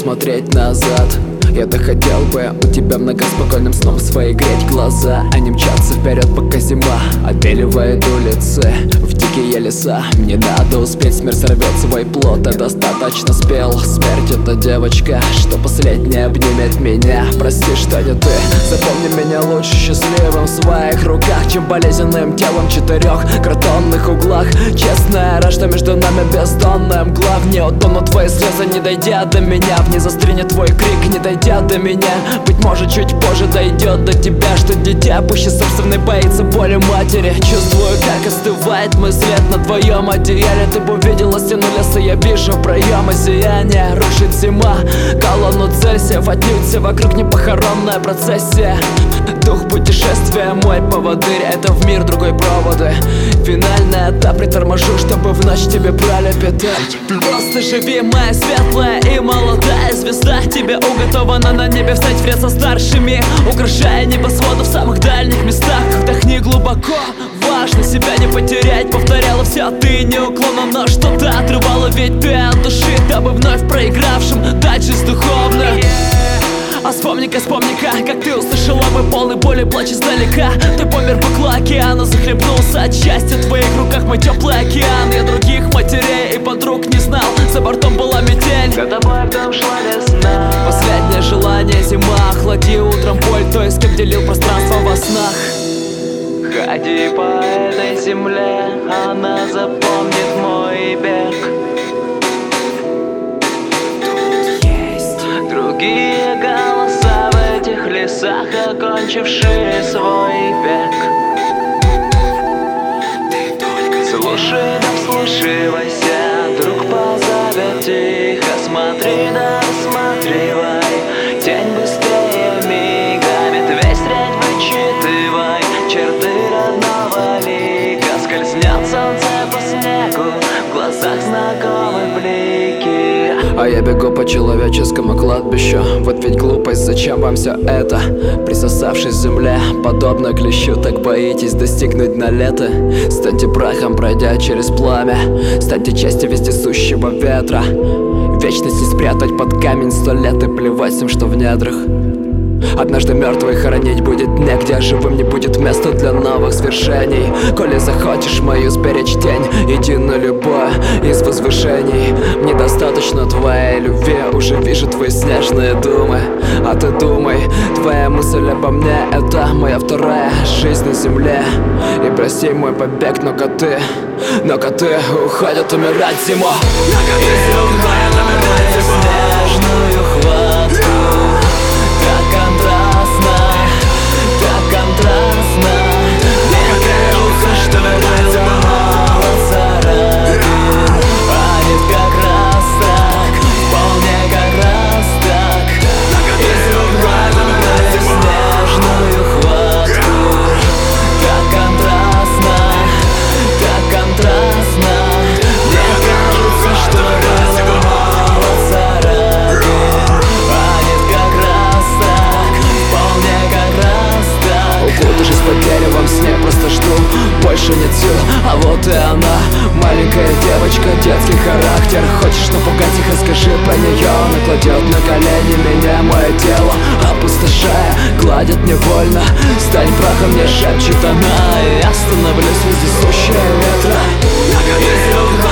смотреть назад. Я-то хотел бы у тебя многоспокойным сном свои греть глаза, а не мчаться вперед, пока зима отбеливает улицы в дикие леса. Мне надо успеть, смерть сорвет свой плод, я достаточно спел. Смерть — это девочка, что последняя обнимет меня. Прости, что не ты, запомни меня лучше счастливым в своих руках, чем болезненным телом в 4 картонных углах. Честная речь, что между нами бездонная мгла. В ней утонут твои слезы, не дойдя до меня. В ней застрянет твой крик, не дойдя до меня. Быть может, чуть позже дойдет до тебя, что дитя пуще собственной боится боли матери. Чувствую, как остывает мой след на твоем одеяле. Ты бы увидела стену леса, я вижу проемы сияния. Рушит зима колонну Цельсия, отнюдь все вокруг не похоронная процессия. Дух путешествия, мой поводырь, это в мир другой проводы. Финальный этап, приторможу, чтобы в ночь тебе пролепетать. Просто живи, моя светлая и молодая звезда. Тебе уготовано на небе встать в ряд со старшими, украшая небосводы в самых дальних местах. Вдохни глубоко, важно себя не потерять. Повторяла все ты неуклонно, но что-то отрывала, ведь ты от души, дабы вновь проигравшим дать жизнь духовно. А вспомни-ка, как ты услышала мой полный боли плач издалека. Ты помер по океану, захлебнулся от счастья. В твоих руках мой теплый океан. Я других матерей и подруг не знал, за бортом была метель, за тобой вдруг шла весна. Последнее желание зима, охлади утром боль той, с кем делил пространство во снах. Ходи по этой земле, она запомнит мой бег. Другие голоса в этих лесах, окончившие свой век. Слушай, да вслушивайся, друг позовет тихо. Смотри, да рассматривай, тень быстрее мигами. Весь треть вычитывай, черты родного лика. Скользнет солнце по снегу, в глазах знакомые блики. А я бегу по человеческому кладбищу. Вот ведь глупость, зачем вам все это? Присосавшись к земле, подобно клещу, так боитесь достигнуть на лето. Станьте прахом, пройдя через пламя, станьте частью вездесущего ветра. Вечность не спрятать под камень 100 лет и плевать всем, что в недрах. Однажды мертвых хоронить будет негде, а живым не будет места для новых свершений. Коли захочешь мою сберечь тень, иди на любое из возвышений. Мне достаточно твоей любви, уже вижу твои снежные думы. А ты думай, твоя мысль обо мне — это моя вторая жизнь на земле. И прости мой побег, но коты уходят умирать зимой. Уходят умирать зимой. Снежную хватку. Так контрастно, так контрастно. Мне кажется, что было мало заради. А ведь как раз так, вполне как раз так. Изумрудную снежную хватку. Так контрастно, так контрастно. Мне кажется, что было мало заради. Укутавшись под деревом, снег просто жду, больше нет сил, а вот и она. Маленькая девочка, детский характер. Хочешь напугать их, скажи про нее. Она кладет на колени меня, мое тело опустошая, гладит невольно. Стань прахом, мне шепчет она, и я становлюсь вездесущей ветра.